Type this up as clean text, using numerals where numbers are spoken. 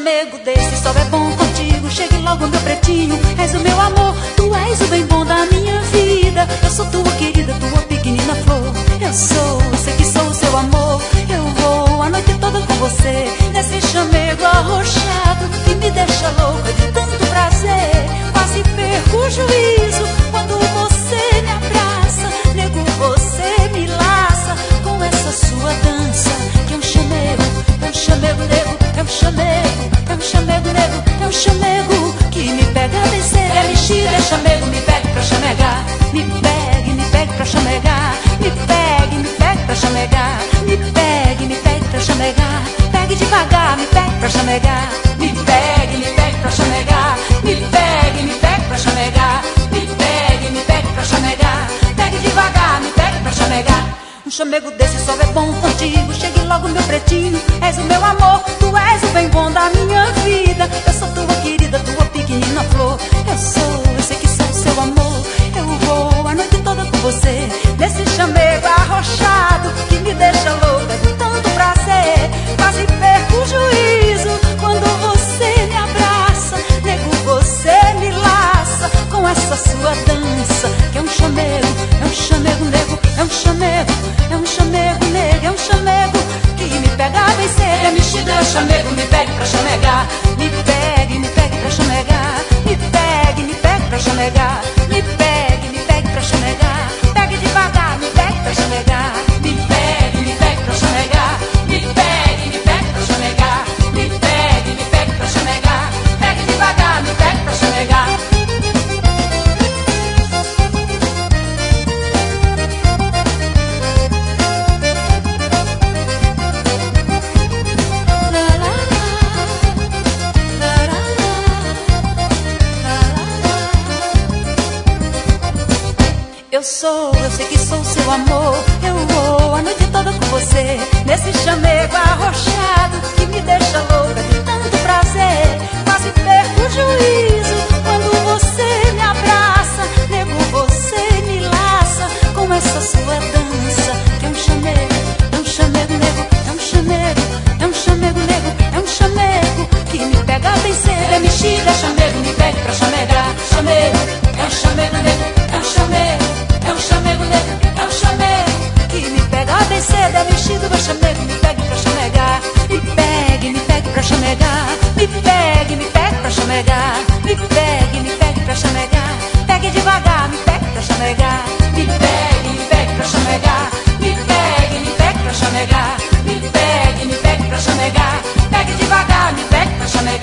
chamego desse sol é bom contigo. Chegue logo, meu pretinho, és o meu amor. Tu és o bem bom da minha vida. Eu sou tua querida, tua pequenina flor. Eu sei que sou o seu amor. Eu vou a noite toda com você, nesse chamego arrochado que me deixa louca de tanto prazer. Quase perco o juízo quando você me abraça. Nego, você me laça com essa sua dança, que é um chamego, nego, é um chamego, é um chamego, nego, é um chamego que me pega bem cedo. É mexida, é chamego, me pegue pra chamegar. Me pegue pra chamegar. Me pegue pra chamegar. Me pegue pra chamegar. Pegue devagar, me pegue pra chamegar. Me pegue pra chamegar. Me pegue pra chamegar. Me pegue pra chamegar. Pegue devagar, me pegue pra chamegar. Um chamego desse só é bom contigo. Chegue logo, meu pretinho, és o meu amor. Tu és o bem bom da minha vida. Eu sou tua querida, tua pequenina flor. Eu sei que sou o seu amor. Eu vou a noite toda com você, nesse chamego arrochado que me deixa louca de tanto prazer. Quase perco o juízo quando você me abraça. Nego, você me laça com essa sua dança, que é um chamego, nego, é um chamego, é um chamego, nego, é um chamego que me pega bem cedo. É mexido, é chamego, me pegue pra chamegar. Me pegue pra chamegar. Me pegue pra chamegar. Me pegue pra chamegar. Pegue devagar, me pegue pra chamegar. Me pegue pra chamegar. Me pegue pra chamegar. Me pegue pra chamegar. Pegue devagar, me pegue pra chamegar. Eu sei que sou o seu amor. Eu vou a noite toda com você, nesse chamego arrochado que me deixa louca de tanto prazer. Quase perco o juízo quando você me abraça. Nego, você me laça com essa sua dança, que é um chamego, nego, é um chamego, é um chamego, nego, é um chamego que me pega bem cedo. É mexida, é chamego, me pegue pra chamegar. Chamego, é um chamego, nego, é um chamego, é um chamego, nego, é um chamego que me pega bem cedo. É mexido, meu chamego, me pegue pra chamegar. Me pegue pra chamegar. Me pegue pra chamegar. Me pegue pra chamegar. Pegue devagar, me pegue pra chamegar. Me pegue pra chamegar. Me pegue pra chamegar. Me pegue pra chamegar. Pegue devagar, me pegue pra chamegar.